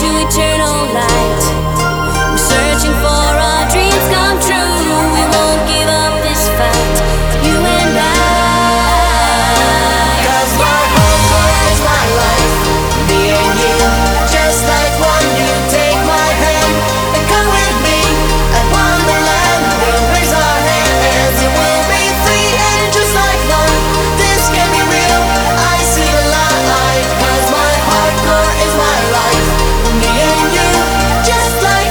to eternal light. We're searching for our dreams come true. We won't give up this fight, you and I. 'Cause my hardcore is my life, me and you, just like one. You take my hand and come with me at Wonderland. We'll raise our hands and we'll be free and just like one. This can be real, I see the light. 'Cause my hardcore is my life, me and you, just like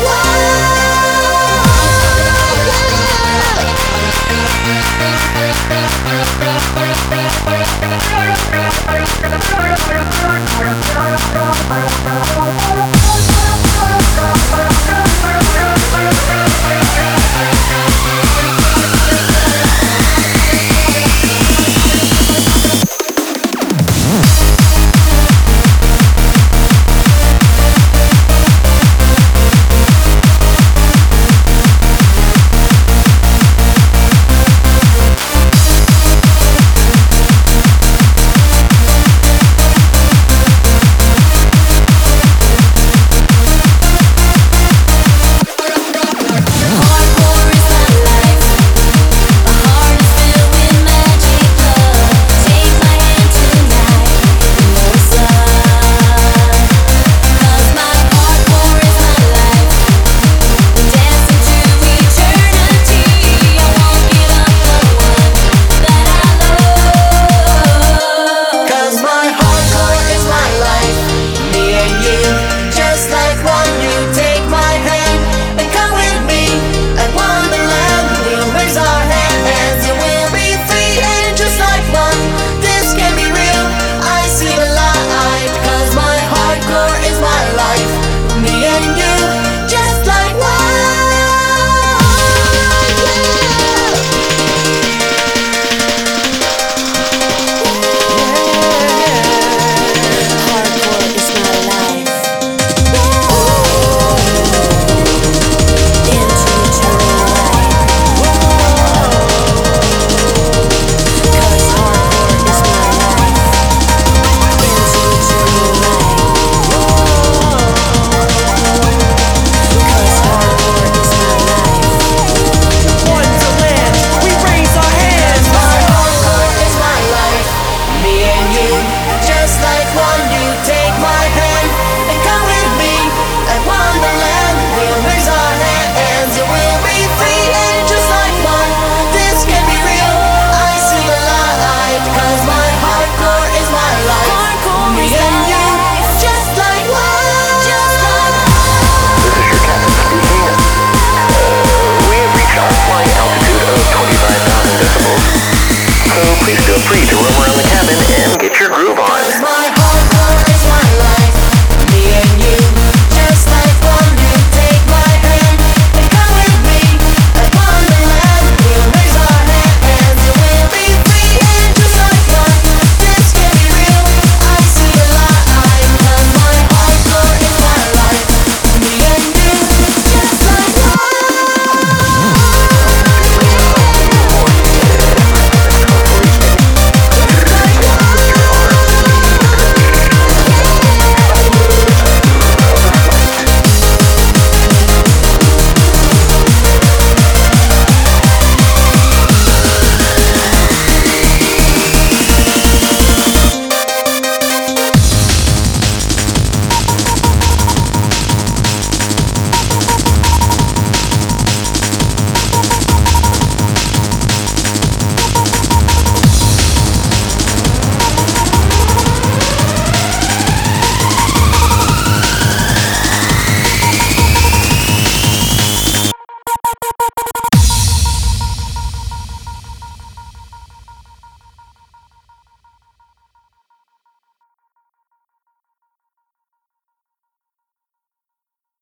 me and you.